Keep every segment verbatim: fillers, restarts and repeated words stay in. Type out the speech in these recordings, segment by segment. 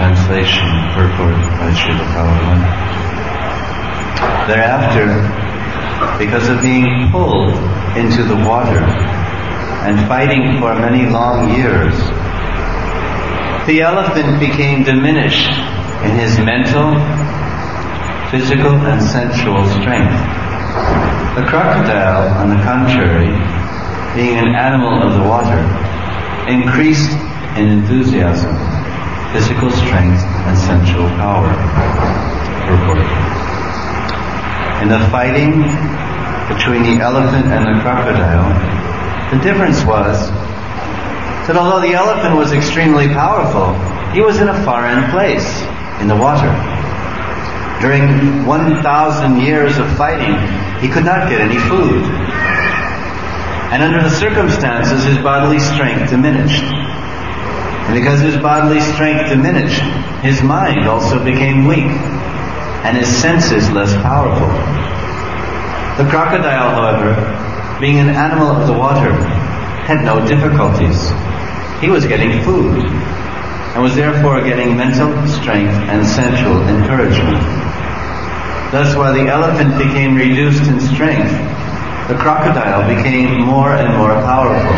translation, purport by Srila Prabhupada. Thereafter, because of being pulled into the water and fighting for many long years, the elephant became diminished in his mental, physical, and sensual strength. The crocodile, on the contrary, being an animal of the water, increased in enthusiasm, physical strength, and sensual power. Purport. In the fighting between the elephant and the crocodile, the difference was that although the elephant was extremely powerful, he was in a foreign place, in the water. During one thousand years of fighting, he could not get any food. And under the circumstances, his bodily strength diminished. And because his bodily strength diminished, his mind also became weak, and his senses less powerful. The crocodile, however, being an animal of the water, had no difficulties. He was getting food, and was therefore getting mental strength and sensual encouragement. Thus, while the elephant became reduced in strength, the crocodile became more and more powerful.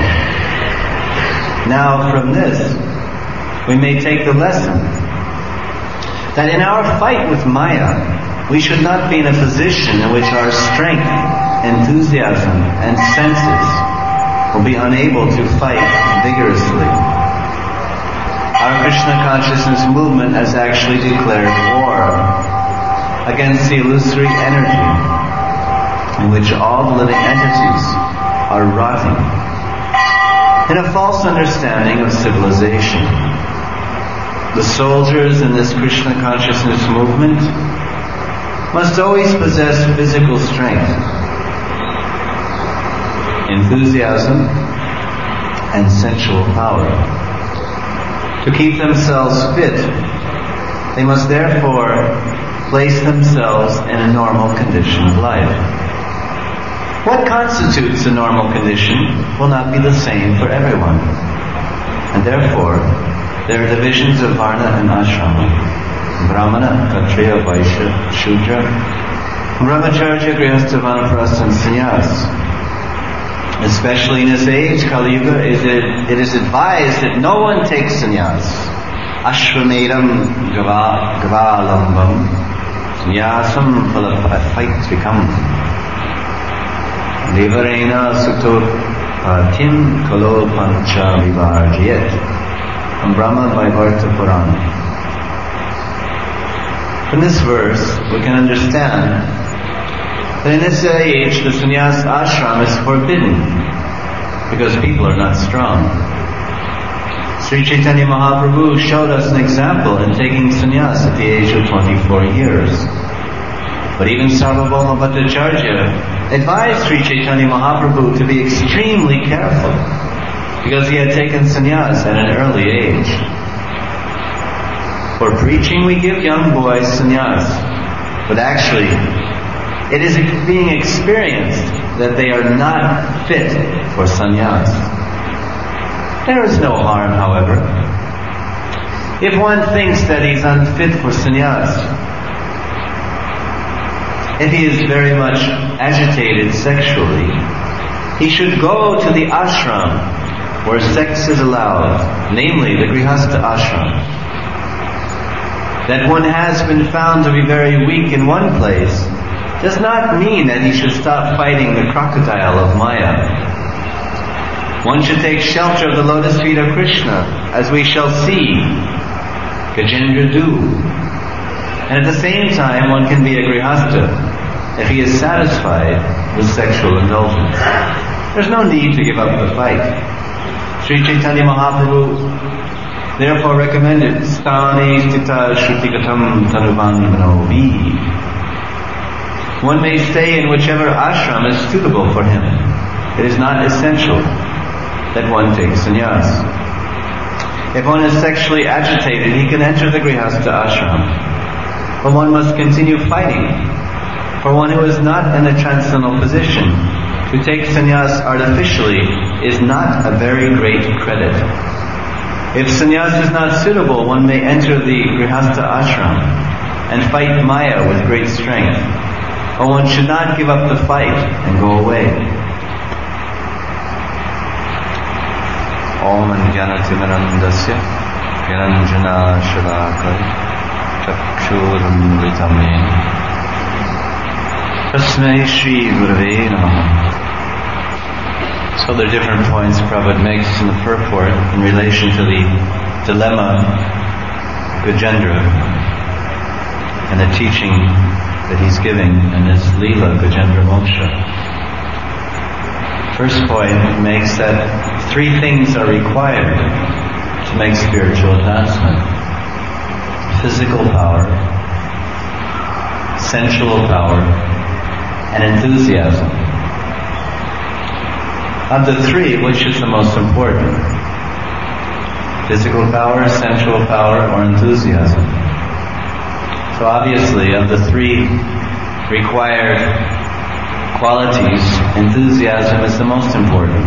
Now, from this, we may take the lesson that in our fight with Maya, we should not be in a position in which our strength, enthusiasm, and senses will be unable to fight vigorously. Our Krishna consciousness movement has actually declared war against the illusory energy in which all the living entities are rotting in a false understanding of civilization. The soldiers in this Krishna consciousness movement must always possess physical strength, enthusiasm, and sensual power. To keep themselves fit, they must therefore place themselves in a normal condition of life. What constitutes a normal condition will not be the same for everyone. And therefore, there are divisions of Varna and Ashrama. Brahmana, Kshatriya, Vaishya, Shudra, Brahmacharya, Grihastha, Vanaprastha, and Sannyas. Especially in this age, Kali Yuga, is it, it is advised that no one takes sannyas. Ashvamedam gavalambam sannyasam phalapaitrikam devarena sukto patim kalo pancha vivarjayet from Brahma Vaivarta Purana. From this verse, we can understand that in this age, the sannyas ashram is forbidden because people are not strong. Sri Chaitanya Mahaprabhu showed us an example in taking sannyas at the age of twenty-four years. But even Sarvabhauma Bhattacharya advised Sri Chaitanya Mahaprabhu to be extremely careful because he had taken sannyas at an early age. For preaching, we give young boys sannyas, but actually, it is being experienced that they are not fit for sannyas. There is no harm, however. If one thinks that he's unfit for sannyas, if he is very much agitated sexually, he should go to the ashram where sex is allowed, namely the Grihastha ashram. That one has been found to be very weak in one place does not mean that he should stop fighting the crocodile of Maya. One should take shelter of the lotus feet of Krishna, as we shall see Gajendra do. And at the same time, one can be a grihastha if he is satisfied with sexual indulgence. There's no need to give up the fight. Sri Chaitanya Mahaprabhu therefore recommended Sthane Stita Shrutikatam Tanuvan Vi. One may stay in whichever ashram is suitable for him. It is not essential that one takes sannyas. If one is sexually agitated, he can enter the Grihastha ashram. But one must continue fighting. For one who is not in a transcendental position, to take sannyas artificially is not a very great credit. If sannyas is not suitable, one may enter the grihastha ashram and fight Maya with great strength. But one should not give up the fight and go away. Om Jnanatimirandasya Niranjana Shalakaya Chakshurumritam Tasmai Shri Gurave Namaha. So there are different points Prabhupada makes in the purport in relation to the dilemma of Gajendra and the teaching that he's giving in his Leela Gajendra Moksha. First point makes that three things are required to make spiritual advancement: physical power, sensual power, and enthusiasm. Of the three, which is the most important? Physical power, sensual power, or enthusiasm? So obviously, of the three required qualities, enthusiasm is the most important.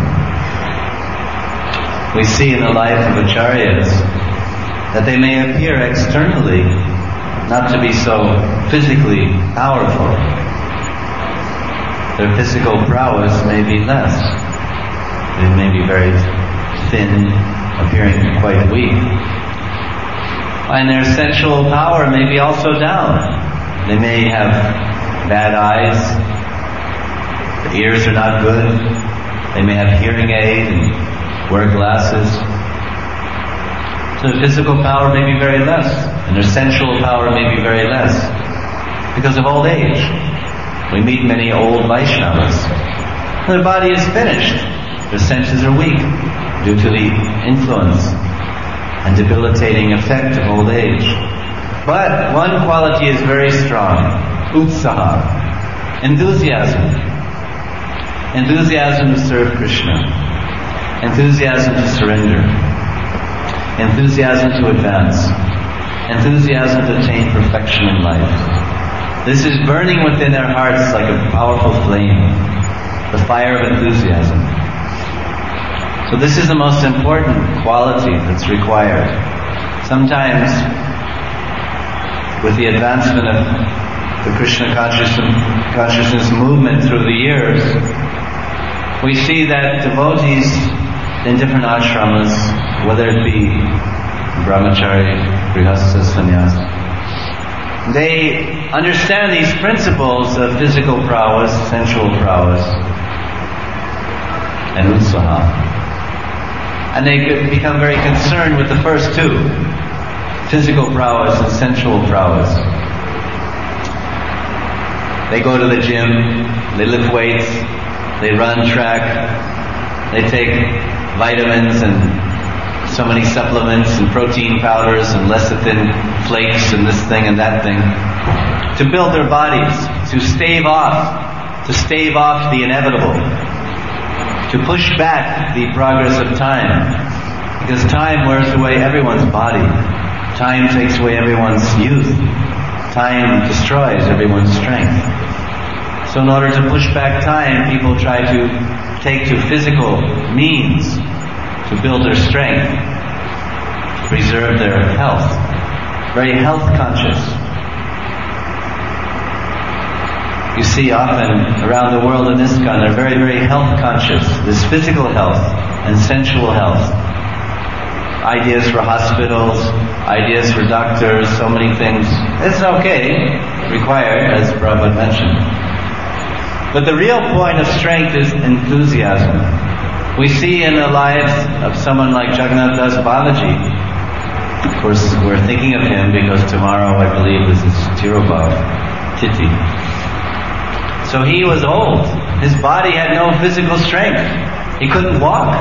We see in the life of acharyas that they may appear externally not to be so physically powerful. Their physical prowess may be less. They may be very thin, appearing quite weak. And their sensual power may be also down. They may have bad eyes, the ears are not good, they may have hearing aid and wear glasses. So their physical power may be very less, and their sensual power may be very less, because of old age. We meet many old Vaishnavas. Their body is finished. Their senses are weak due to the influence and debilitating effect of old age. But one quality is very strong: utsaha, enthusiasm. Enthusiasm to serve Krishna, enthusiasm to surrender, enthusiasm to advance, enthusiasm to attain perfection in life. This is burning within our hearts like a powerful flame, the fire of enthusiasm. So this is the most important quality that's required. Sometimes, with the advancement of the Krishna consciousness, consciousness movement through the years, we see that devotees in different ashramas, whether it be brahmachari, grihastha, sannyas, they understand these principles of physical prowess, sensual prowess, and utsaha. And they become very concerned with the first two, physical prowess and sensual prowess. They go to the gym, they lift weights, they run track, they take vitamins and so many supplements and protein powders and lecithin flakes and this thing and that thing to build their bodies, to stave off, to stave off the inevitable, to push back the progress of time, because time wears away everyone's body. Time takes away everyone's youth. Time destroys everyone's strength. So in order to push back time, people try to take to physical means to build their strength, to preserve their health. Very health conscious. You see often around the world in ISKCON, they're very, very health conscious. There's physical health and sensual health. Ideas for hospitals, ideas for doctors, so many things. It's okay, required, as Prabhupada mentioned. But the real point of strength is enthusiasm. We see in the lives of someone like Jagannath Das Balaji. Of course, we're thinking of him because tomorrow, I believe, is his Tirobhav Tithi. So he was old. His body had no physical strength. He couldn't walk.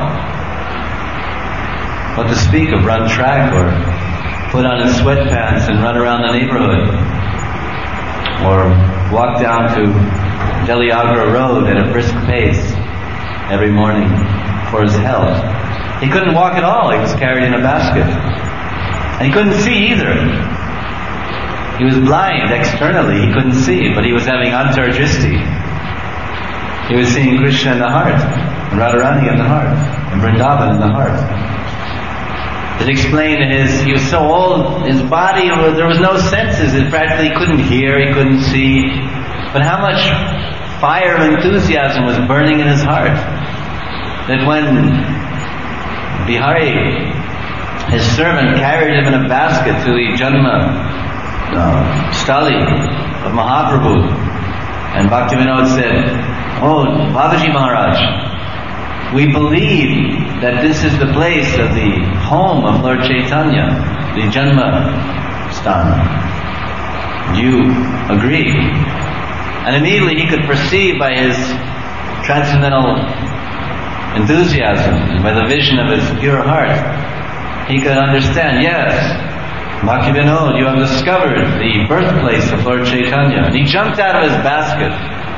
What to speak of run track or put on his sweatpants and run around the neighborhood. Or walk down to Delhi Agra Road at a brisk pace every morning for his health. He couldn't walk at all. He was carried in a basket. And he couldn't see either. He was blind externally, he couldn't see, but he was having antarjristi. He was seeing Krishna in the heart, and Radharani in the heart, and Vrindavan in the heart. It explained that his, he was so old, his body, there was no senses. It practically couldn't hear, he couldn't see. But how much fire of enthusiasm was burning in his heart. That when Bihari, his servant, carried him in a basket to the Janma uh, Stali of Mahaprabhu, and Bhaktivinoda said, "Oh, Babaji Maharaj, we believe that this is the place of the home of Lord Chaitanya, the Janma Sthana. You agree?" And immediately he could perceive by his transcendental enthusiasm and by the vision of his pure heart, he could understand, yes, Bhaktivinoda, you have discovered the birthplace of Lord Chaitanya. And he jumped out of his basket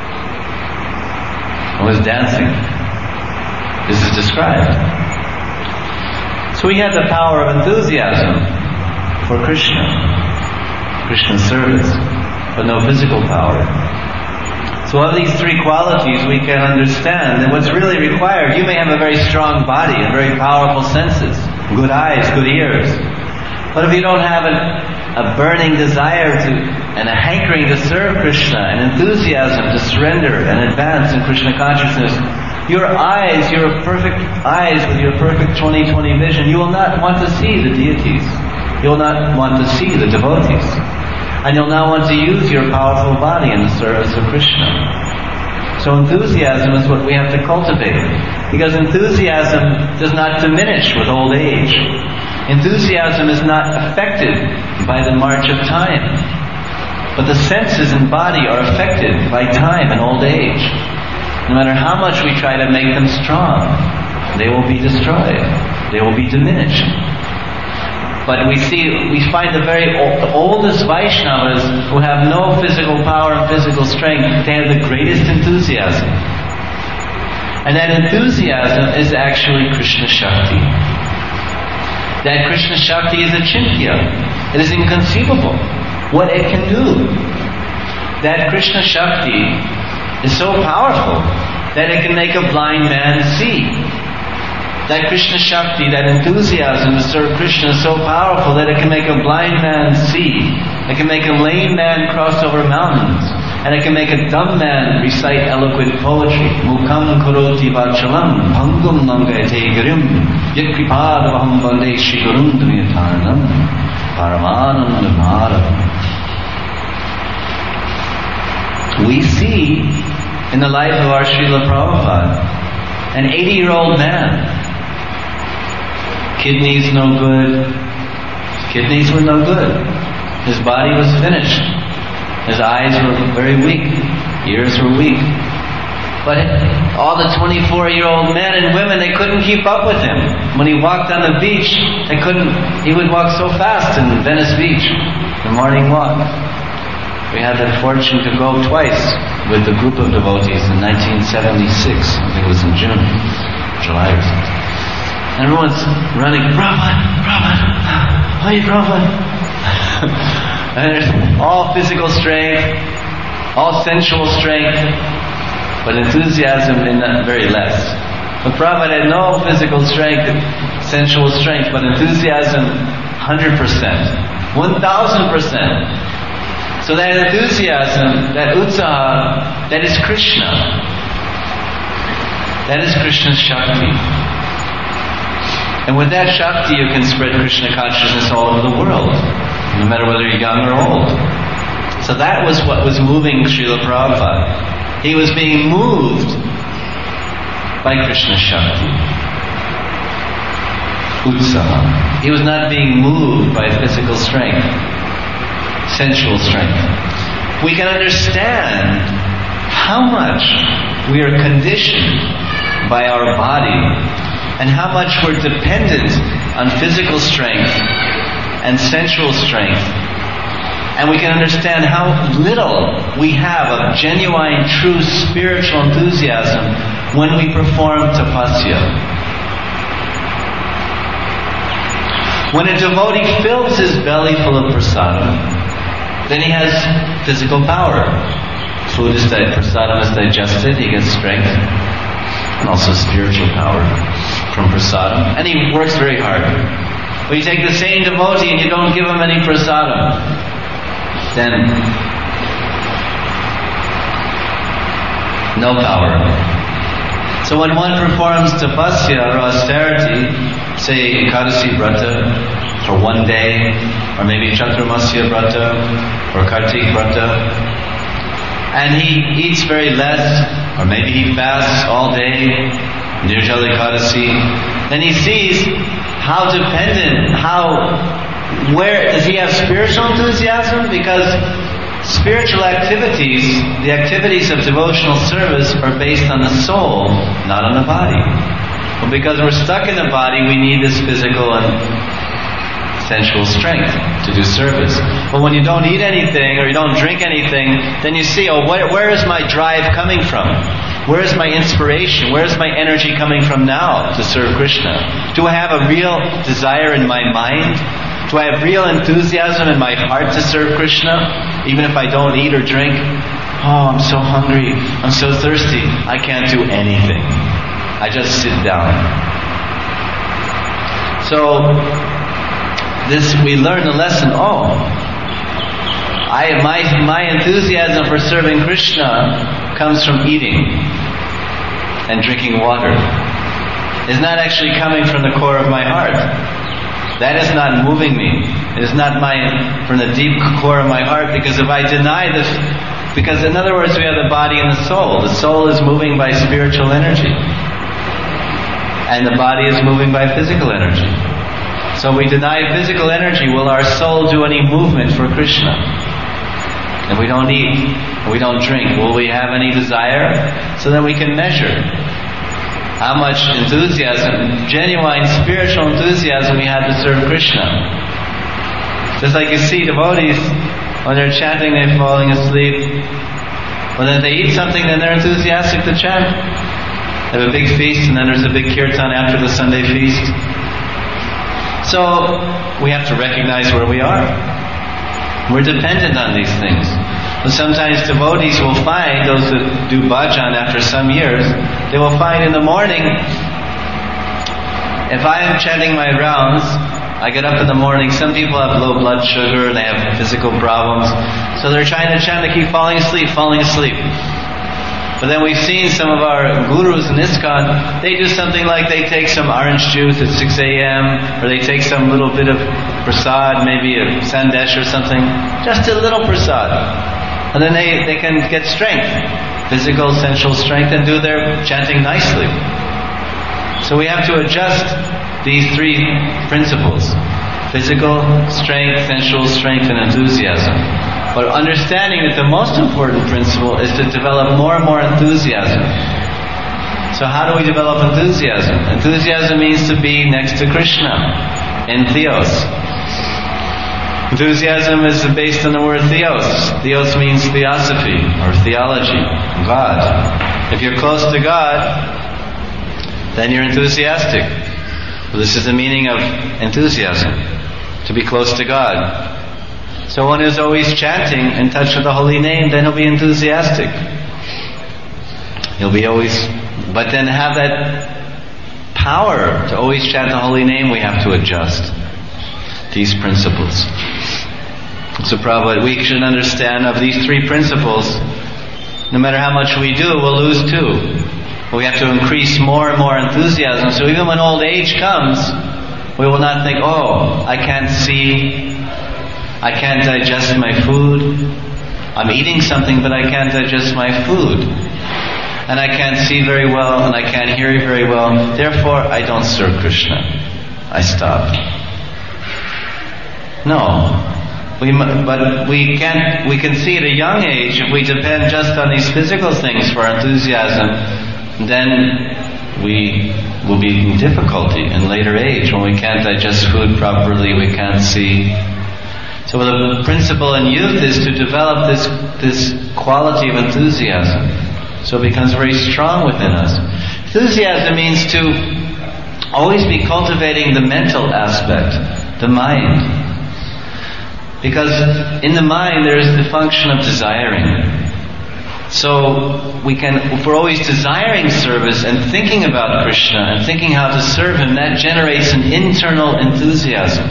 and was dancing. This is described. So he had the power of enthusiasm for Krishna, Krishna's service, but no physical power. So of these three qualities we can understand that what's really required, you may have a very strong body and very powerful senses, good eyes, good ears, but if you don't have an, a burning desire to, and a hankering to serve Krishna, an enthusiasm to surrender and advance in Krishna consciousness, your eyes, your perfect eyes with your perfect twenty twenty vision, you will not want to see the deities. You will not want to see the devotees. And you'll now want to use your powerful body in the service of Krishna. So enthusiasm is what we have to cultivate. Because enthusiasm does not diminish with old age. Enthusiasm is not affected by the march of time. But the senses and body are affected by time and old age. No matter how much we try to make them strong, they will be destroyed. They will be diminished. But we see, we find the very old, the oldest Vaishnavas who have no physical power and physical strength, they have the greatest enthusiasm. And that enthusiasm is actually Krishna Shakti. That Krishna Shakti is achintya. It is inconceivable what it can do. That Krishna Shakti is so powerful that it can make a blind man see. That Krishna Shakti, that enthusiasm to serve Krishna is so powerful that it can make a blind man see. It can make a lame man cross over mountains. And it can make a dumb man recite eloquent poetry. Mukam karoti vachalam, bhangam nangayate girim, yakripadavaham vande shigurundamyatanam, paramananda bharam. We see in the life of our Srila Prabhupada, an eighty-year-old man, kidneys no good, his kidneys were no good, his body was finished, his eyes were very weak, ears were weak. But all the twenty-four-year-old men and women, they couldn't keep up with him. When he walked on the beach, they couldn't, he would walk so fast in Venice Beach, the morning walk. We had the fortune to go twice with a group of devotees in nineteen seventy-six. I think it was in June, July or something. And everyone's running, Prabhupada, Prabhupada, hey Prabhupada. And there's all physical strength, all sensual strength, but enthusiasm in that very less. But Prabhupada had no physical strength, sensual strength, but enthusiasm one hundred percent, one thousand percent. So that enthusiasm, that utsaha, that is Krishna. That is Krishna's Shakti. And with that Shakti you can spread Krishna consciousness all over the world, no matter whether you're young or old. So that was what was moving Srila Prabhupada. He was being moved by Krishna's Shakti. Utsaha. He was not being moved by physical strength, sensual strength. We can understand how much we are conditioned by our body and how much we're dependent on physical strength and sensual strength. And we can understand how little we have of genuine, true spiritual enthusiasm when we perform tapasya. When a devotee fills his belly full of prasadam, then he has physical power. Food is digested, prasadam is digested, he gets strength, and also spiritual power from prasadam, and he works very hard. or you take the same devotee and you don't give him any prasadam, then no power. So when one performs tapasya or austerity, say Ekadasi Vrata for one day, or maybe Chaturmasya Vrata or Kartik Vrata, and he eats very less, or maybe he fasts all day, Nirjala Ekadasi, then he sees how dependent, how, where, does he have spiritual enthusiasm? Because spiritual activities, the activities of devotional service are based on the soul, not on the body. But because we're stuck in the body, we need this physical and sensual strength to do service. But when you don't eat anything or you don't drink anything, then you see, oh, where, where is my drive coming from? Where is my inspiration? Where is my energy coming from now to serve Krishna? Do I have a real desire in my mind? Do I have real enthusiasm in my heart to serve Krishna? Even if I don't eat or drink? Oh, I'm so hungry. I'm so thirsty. I can't do anything. I just sit down. So, this, we learn the lesson, oh, I, my, my enthusiasm for serving Krishna comes from eating and drinking water. It's not actually coming from the core of my heart. That is not moving me. It is not my, from the deep core of my heart, because if I deny this, because in other words we have the body and the soul. The soul is moving by spiritual energy. And the body is moving by physical energy. So we deny physical energy, will our soul do any movement for Krishna? And we don't eat, we don't drink, will we have any desire? So then we can measure how much enthusiasm, genuine spiritual enthusiasm we had to serve Krishna. Just like you see devotees, when they're chanting, they're falling asleep. When then they eat something, then they're enthusiastic to chant. They have a big feast, and then there's a big kirtan after the Sunday feast. So, we have to recognize where we are. We're dependent on these things. But sometimes devotees will find, those that do bhajan after some years, they will find in the morning, if I am chanting my rounds, I get up in the morning, some people have low blood sugar, they have physical problems, so they're trying to chant, they keep falling asleep, falling asleep. But then we've seen some of our gurus in ISKCON, they do something like they take some orange juice at six a.m. or they take some little bit of prasad, maybe a sandesh or something, just a little prasad. And then they, they can get strength, physical, sensual strength, and do their chanting nicely. So we have to adjust these three principles: physical strength, sensual strength, and enthusiasm. But understanding that the most important principle is to develop more and more enthusiasm. So how do we develop enthusiasm? Enthusiasm means to be next to Krishna, in theos. Enthusiasm is based on the word theos. Theos means theosophy, or theology, God. If you're close to God, then you're enthusiastic. Well, this is the meaning of enthusiasm, to be close to God. So one who's always chanting, in touch with the holy name, then he'll be enthusiastic. He'll be always, but then have that power to always chant the holy name, we have to adjust these principles. So Prabhupada, we should understand of these three principles, no matter how much we do, we'll lose two. We have to increase more and more enthusiasm, so even when old age comes, we will not think, oh, I can't see, I can't digest my food. I'm eating something, but I can't digest my food. And I can't see very well, and I can't hear very well. Therefore, I don't serve Krishna. I stop. No. We, but we can't, we can see at a young age, if we depend just on these physical things for enthusiasm, then we will be in difficulty in later age when we can't digest food properly, we can't see. So the principle in youth is to develop this this quality of enthusiasm, so it becomes very strong within us. Enthusiasm means to always be cultivating the mental aspect, the mind. Because in the mind there is the function of desiring. So we can, if we're always desiring service and thinking about Krishna and thinking how to serve Him, that generates an internal enthusiasm.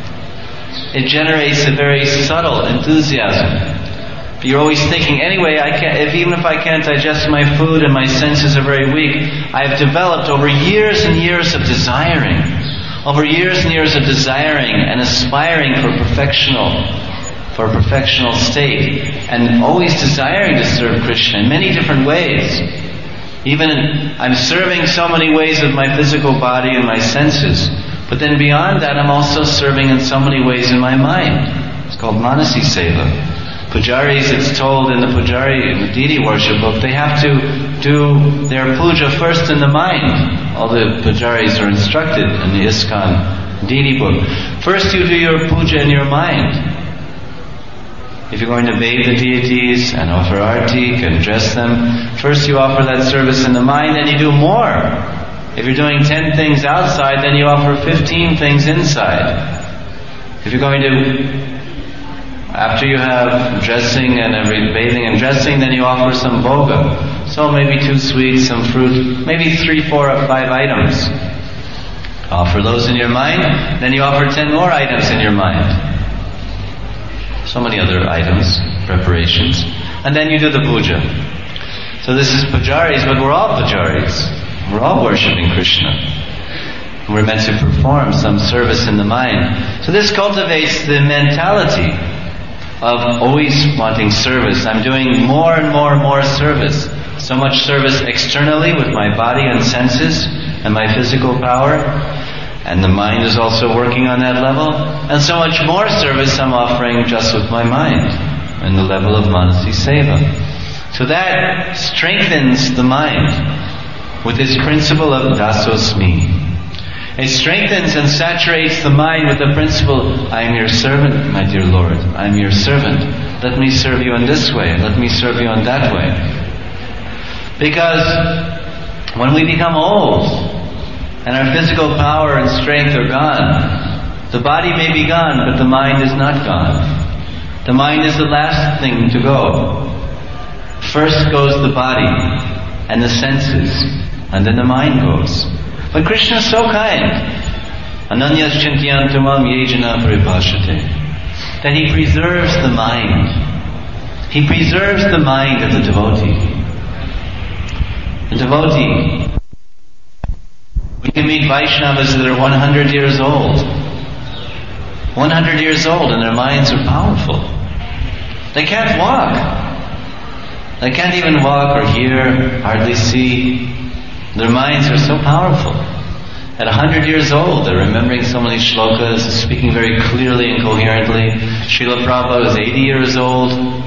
It generates a very subtle enthusiasm. You're always thinking, anyway, I can't, if, even if I can't digest my food and my senses are very weak, I've developed over years and years of desiring, over years and years of desiring and aspiring for perfectional, for a perfectional state, and always desiring to serve Krishna in many different ways. Even in, I'm serving so many ways with my physical body and my senses, but then beyond that, I'm also serving in so many ways in my mind. It's called Manasi Seva. Pujaris, it's told in the Pujari, in the deity worship book, they have to do their puja first in the mind. All the Pujaris are instructed in the ISKCON deity book. First you do your puja in your mind. If you're going to bathe the deities and offer artik and dress them, first you offer that service in the mind, then you do more. If you're doing ten things outside, then you offer fifteen things inside. If you're going to After you have dressing and every bathing and dressing, then you offer some bhoga. So maybe two sweets, some fruit, maybe three, four, or five items. Offer those in your mind, then you offer ten more items in your mind. So many other items, preparations. And then you do the puja. So this is pujaris, but we're all pujaris. We're all worshipping Krishna. We're meant to perform some service in the mind. So this cultivates the mentality of always wanting service. I'm doing more and more and more service. So much service externally with my body and senses and my physical power. And the mind is also working on that level. And so much more service I'm offering just with my mind and the level of Manasi Seva. So that strengthens the mind with this principle of dasosmi. It strengthens and saturates the mind with the principle, I am your servant, my dear Lord. I am your servant. Let me serve you in this way. Let me serve you in that way. Because when we become old and our physical power and strength are gone, the body may be gone, but the mind is not gone. The mind is the last thing to go. First goes the body and the senses, and then the mind goes. But Krishna is so kind. Ananyas chintyantamam yejana paribhashate. That He preserves the mind. He preserves the mind of the devotee. The devotee. We can meet Vaishnavas that are one hundred years old. one hundred years old and their minds are powerful. They can't walk. They can't even walk or hear, hardly see. Their minds are so powerful. At a hundred years old, they're remembering so many shlokas, speaking very clearly and coherently. Srila Prabhupada was eighty years old.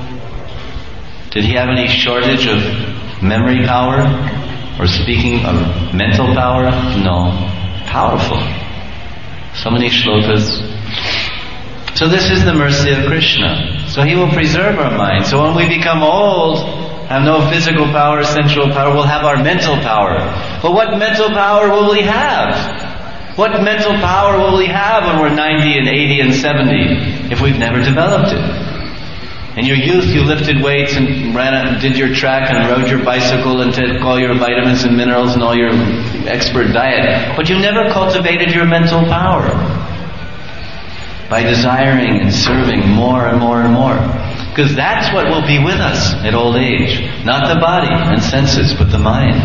Did he have any shortage of memory power or speaking of mental power? No. Powerful. So many shlokas. So this is the mercy of Krishna. So He will preserve our mind. So when we become old, have no physical power, sensual power, we'll have our mental power. But what mental power will we have? What mental power will we have when we're ninety and eighty and seventy if we've never developed it? In your youth you lifted weights and ran and did your track and rode your bicycle and took all your vitamins and minerals and all your expert diet. But you never cultivated your mental power by desiring and serving more and more and more. Because that's what will be with us at old age. Not the body and senses, but the mind.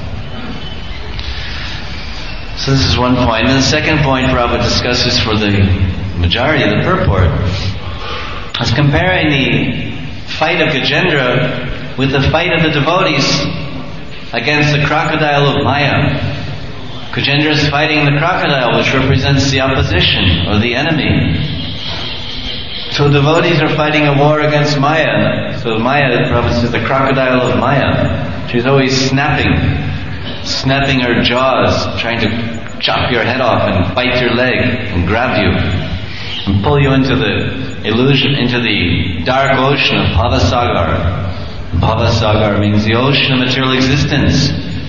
So this is one point. And the second point Prabhupada discusses for the majority of the purport is comparing the fight of Gajendra with the fight of the devotees against the crocodile of Maya. Gajendra is fighting the crocodile, which represents the opposition or the enemy. So devotees are fighting a war against Maya. So Maya, Prabhupada says, the crocodile of Maya. She's always snapping, snapping her jaws, trying to chop your head off and bite your leg and grab you and pull you into the illusion, into the dark ocean of Bhavasagar. Bhavasagar means the ocean of material existence.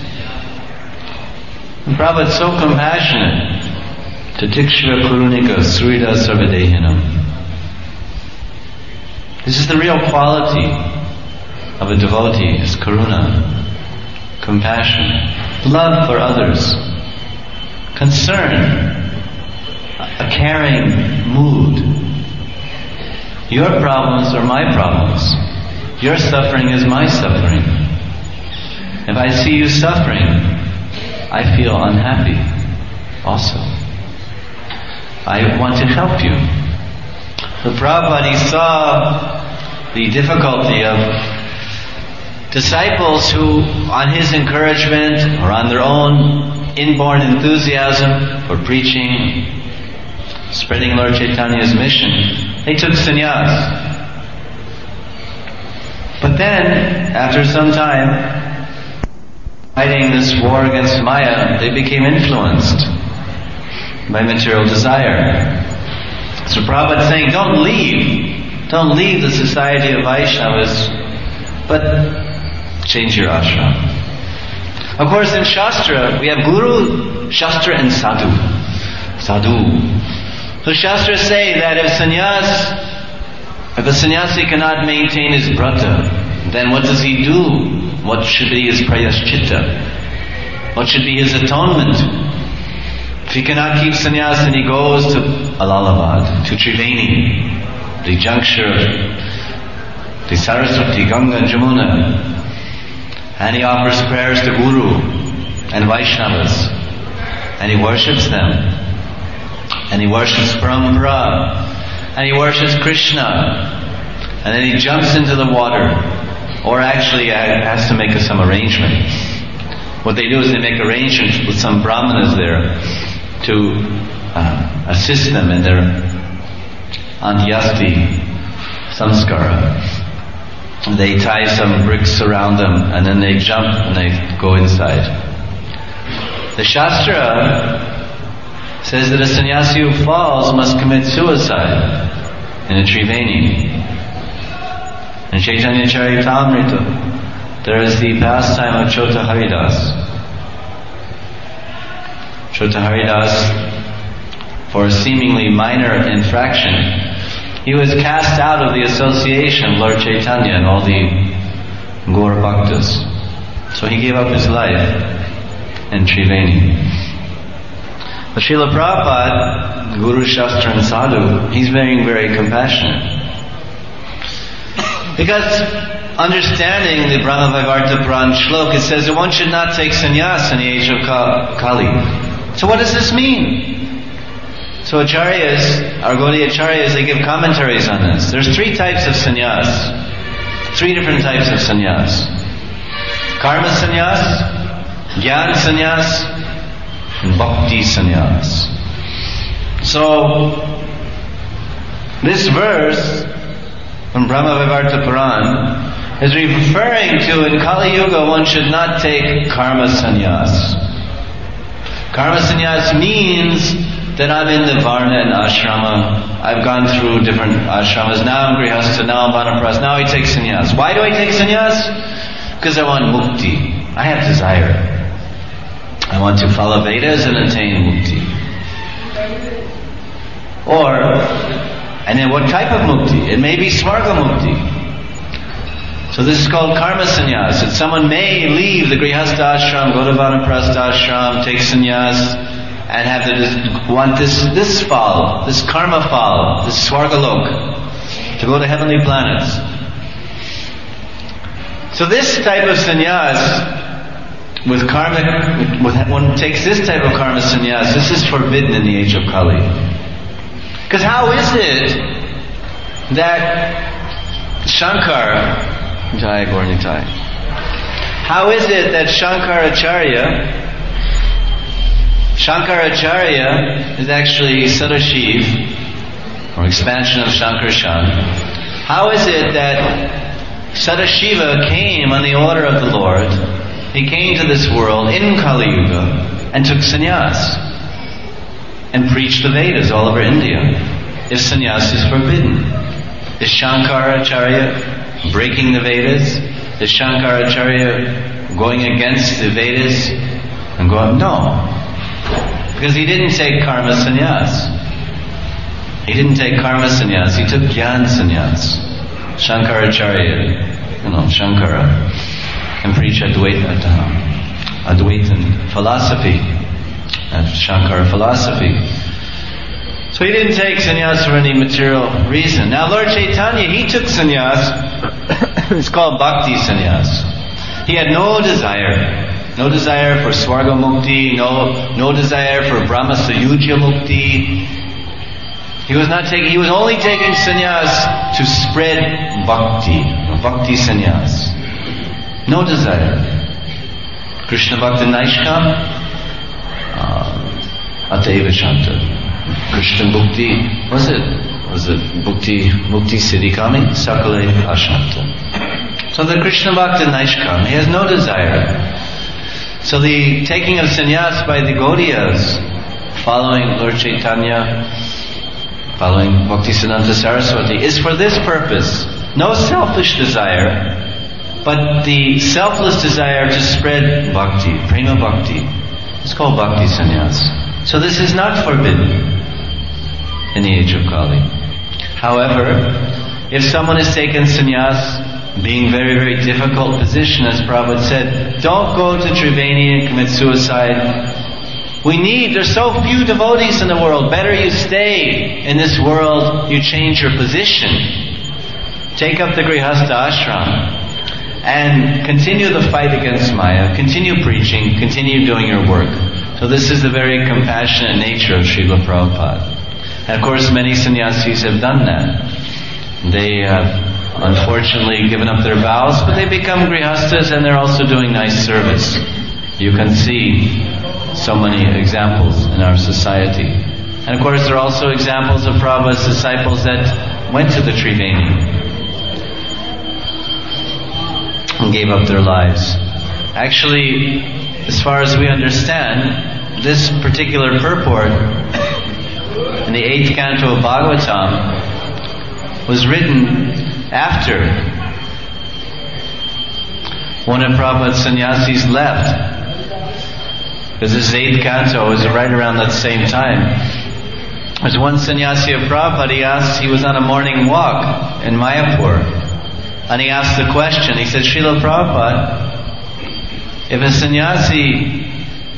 And Prabhupada is so compassionate. Tatikshva Kurunika Srida Sarvadehinam. This is the real quality of a devotee is karuna, compassion, love for others, concern, a caring mood. Your problems are my problems. Your suffering is my suffering. If I see you suffering, I feel unhappy also. I want to help you. So Prabhupada, he saw the difficulty of disciples who, on his encouragement or on their own inborn enthusiasm for preaching, spreading Lord Chaitanya's mission, they took sannyas. But then, after some time, fighting this war against Maya, they became influenced by material desire. So Prabhupada is saying, don't leave. Don't leave the society of Vaishnavas, but change your ashram. Of course, in Shastra, we have Guru, Shastra and Sadhu. Sadhu. So Shastras say that if sannyas, if a sannyasi cannot maintain his brata, then what does he do? What should be his prayaschitta? What should be his atonement? If he cannot keep sannyas, then he goes to Allahabad, to Triveni, the juncture of the Saraswati, Ganga and Jamuna, and he offers prayers to Guru and Vaishnavas, and he worships them, and he worships Parampara, and he worships Krishna, and then he jumps into the water, or actually has to make some arrangement. What they do is they make arrangements with some brahmanas there to uh, assist them in their antyasti samskara. They tie some bricks around them, and then they jump and they go inside. The Shastra says that a sannyasi who falls must commit suicide in a Triveni. In Chaitanya Charitamrita, there is the pastime of Chota Haridas. Chota Haridas, for a seemingly minor infraction, he was cast out of the association of Lord Chaitanya and all the Gaura Bhaktas. So he gave up his life in Triveni. But Srila Prabhupada, Guru, Shastra and Sadhu, he's very, very compassionate. Because understanding the Brahma-Vaivarta Puran shlok, it says that one should not take sannyas in the age of Kali. So what does this mean? So acharyas, our Gaudiya acharyas, they give commentaries on this. There's three types of sannyas. Three different types of sannyas. Karma sannyas, Jnana sannyas, and Bhakti sannyas. So, this verse from Brahma-Vaivarta Puran is referring to, in Kali Yuga, one should not take karma sannyas. Karma sannyas means that I'm in the Varna and Ashrama. I've gone through different ashramas. Now I'm Grihastha, now I'm Vanaprastha, now I take sannyas. Why do I take sannyas? Because I want mukti. I have desire. I want to follow Vedas and attain mukti. Or, and then what type of mukti? It may be Swarga mukti. So this is called karma sannyas. That someone may leave the Grihastha ashram, go to Vanaprastha ashram, take sannyas, and have the, want this, this fall, this karma fall, this Swargalok, to go to heavenly planets. So this type of sannyas, with karmic, with, one takes this type of karma sannyas, this is forbidden in the age of Kali. Because how is it that Shankar, Jai Gaura-Nitai, how is it that Shankaracharya, Shankaracharya is actually Sadashiv, or expansion of Shankarshan. How is it that Sadashiva came on the order of the Lord? He came to this world in Kali Yuga and took sannyas and preached the Vedas all over India. If sannyas is forbidden, is Shankaracharya breaking the Vedas? Is Shankaracharya going against the Vedas and going? No, because he didn't take karma sannyas. He didn't take karma sannyas. He took jnana sannyas. Shankaracharya. you know, Shankara, and preach Advaita, uh, Advaitin philosophy, uh, Shankara philosophy. So he didn't take sannyas for any material reason. Now Lord Chaitanya, he took sannyas. It's called bhakti sannyas. He had no desire. No desire for Swarga Mukti, no, no desire for Brahma Sayujya Mukti. He was not taking, he was only taking sannyas to spread bhakti, bhakti sannyas. No desire. Krishna Bhakti Naishkam, uh, Ataiva Shanta. Krishna Bhukti, was it? Was it Bhukti, Bhukti Siddhikami? Sakale Ashanta. So the Krishna Bhakti Naishkam, he has no desire. So the taking of sannyas by the Gaudiyas, following Lord Chaitanya, following Bhaktisiddhanta Saraswati, is for this purpose. No selfish desire, but the selfless desire to spread bhakti, prema bhakti. It's called bhakti sannyas. So this is not forbidden in the age of Kali. However, if someone has taken sannyas, being very, very difficult position, as Prabhupada said, don't go to Triveni and commit suicide. We need, there's so few devotees in the world. Better you stay in this world, you change your position. Take up the Grihastha ashram and continue the fight against Maya, continue preaching, continue doing your work. So this is the very compassionate nature of Srila Prabhupada. And of course many sannyasis have done that. They have unfortunately given up their vows, but they become grihasthas and they're also doing nice service. You can see so many examples in our society. And of course there are also examples of Prabhupada's disciples that went to the Triveni and gave up their lives. Actually, as far as we understand, this particular purport in the eighth canto of Bhagavatam was written after one of Prabhupada's sannyasis left. Because this eighth canto was right around that same time. There's one sannyasi of Prabhupada, he asked, he was on a morning walk in Mayapur, and he asked the question, he said, Srila Prabhupada, if a sannyasi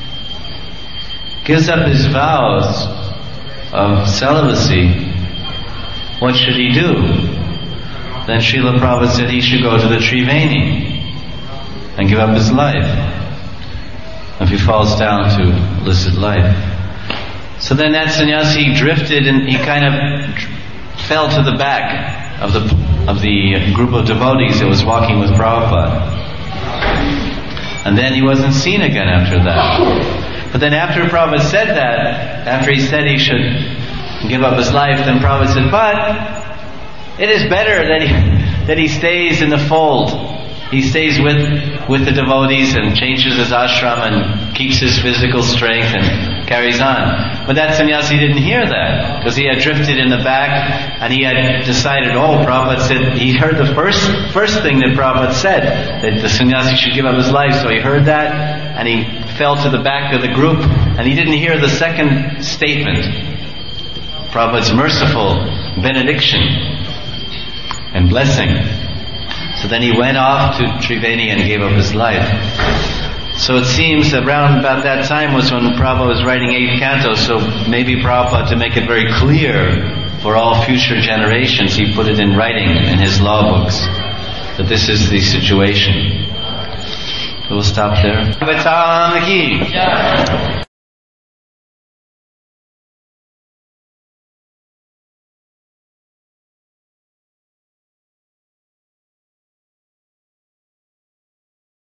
gives up his vows of celibacy, what should he do? Then Srila Prabhupada said he should go to the Triveni and give up his life if he falls down to illicit life. So then that sannyasi drifted and he kind of fell to the back of the of the group of devotees that was walking with Prabhupada. And then he wasn't seen again after that. But then after Prabhupada said that, after he said he should give up his life, then Prabhupada said, but it is better that he, that he stays in the fold. He stays with, with the devotees and changes his ashram and keeps his physical strength and carries on. But that sannyasi didn't hear that, because he had drifted in the back and he had decided, oh, Prabhupada said, he heard the first first thing that Prabhupada said, that the sannyasi should give up his life, so he heard that and he fell to the back of the group and he didn't hear the second statement, Prabhupada's merciful benediction and blessing. So then he went off to Triveni and gave up his life. So it seems that around about that time was when Prabhupada was writing eighth canto, so maybe Prabhupada, to make it very clear for all future generations, he put it in writing in his law books, that this is the situation. We'll stop there.